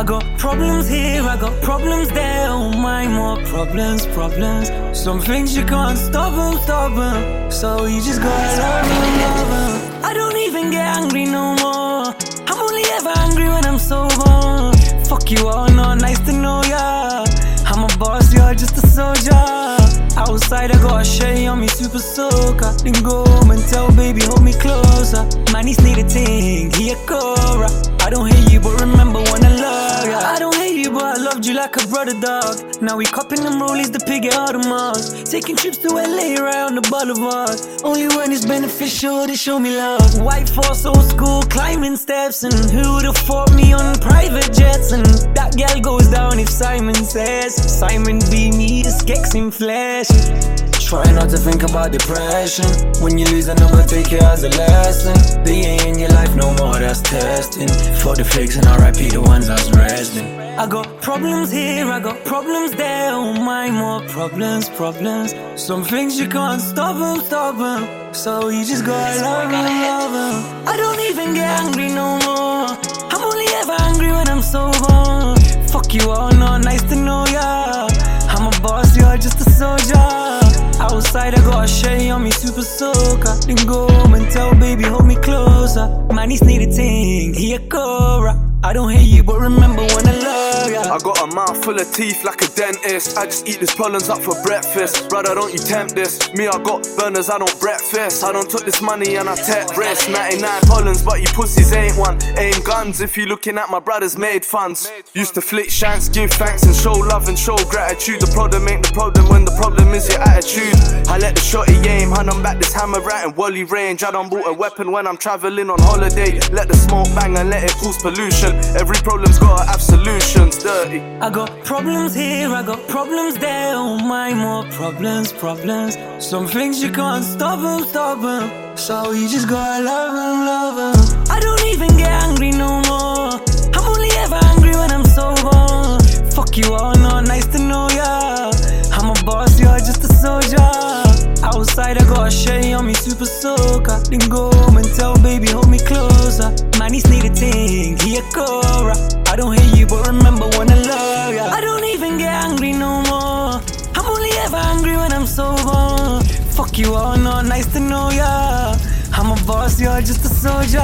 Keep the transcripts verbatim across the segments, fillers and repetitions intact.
I got problems here, I got problems there. Oh my, more problems, problems. Some things you can't stop them, stop them. So you just gotta love them, love them. I don't even get angry no more. I'm only ever angry when I'm sober. Fuck you all, not nice to know ya. I'm a boss, you're just a soldier. Outside I got a shade on me, super soaker. Then go home and tell baby hold me closer. Man, he's need a thing, he a Cora. I don't hate you, but remember when I love ya. I don't hate you, but I loved you like a brother, dog. Now we copping them rollies, the pig out of Mars. Taking trips to L A right on the boulevard. Only when it's beneficial, they show me love. White force, old school, climbing steps. And who would've fought me on private jets? And that gal goes down if Simon says. Simon be me, the skeks in flesh. Try not to think about depression. When you lose, I never take it as a lesson. They ain't in your life no more, that's testing. For the fakes and R I P the ones I was resting. I got problems here, I got problems there. Oh my, more problems, problems. Some things you can't stop them, stop them. So you just gotta love them, love them. I don't even get angry no more. I'm only ever angry when I'm sober. Fuck you all, not nice to know ya. I'm a boss, you're just a soldier. Outside I got a shade on me, super soaker. Then go home and tell baby hold me closer. Man, he's need a thing, he a Cora. I don't hate you, but remember when I love ya. I got a mouth full of teeth like a dentist. I just eat these pollens up for breakfast. Brother, don't you tempt this. Me, I got burners, I don't breakfast. I don't took this money and I take risks. ninety-nine pollens, but you pussies ain't one. Aim guns if you looking at my brothers made funds. Used to flick shanks, give thanks and show love and show gratitude. The problem ain't the problem when the problem is your attitude. I let the shotty aim, hand on back this hammer right in Wally range. I done bought a weapon when I'm travelling on holiday. Let the smoke bang and let it cause pollution. Every problem's gotta have solutions, dirty. I got problems here, I got problems there. Oh my, more problems, problems. Some things you can't stop them, stop them. So you just gotta love them, love them. I don't even get angry no more. I'm only ever angry when I'm sober. Fuck you all, not nice to know ya. I'm a boss, you're just a soldier. Outside I got a shade on me, super soaker. Then go home and tell baby hold me closer. Man, he's need a thing, he a Cora. I don't hate you, but remember when I love ya. I don't even get angry no more. I'm only ever angry when I'm sober. Fuck you all, not nice to know ya. I'm a boss, you're just a soldier.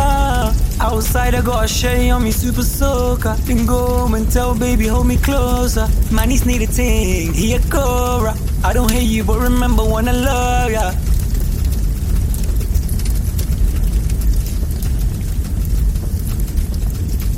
Outside I got a shade on me, super soaker. Then go home and tell baby hold me closer. Man, he's need a thing, he a Cora. I don't hate you, but remember when I love ya.